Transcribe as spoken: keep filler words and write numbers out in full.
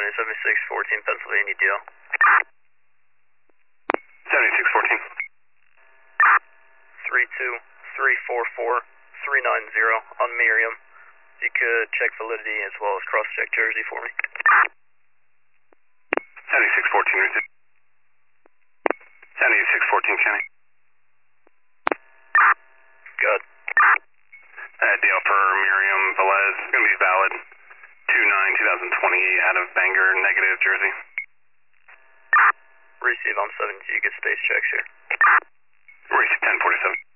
County, seventy-six fourteen, Pennsylvania, D L. seventy-six fourteen. three two three four four three nine zero on Miriam. You could check validity as well as cross-check Jersey for me. seventy-six fourteen, seventy-six fourteen, County. Good. Uh, deal for Miriam Velez is going to be valid two nine twenty twenty-eight out of Bangor, negative Jersey. Receive on seven G, good space checks here. Receive ten forty-seven.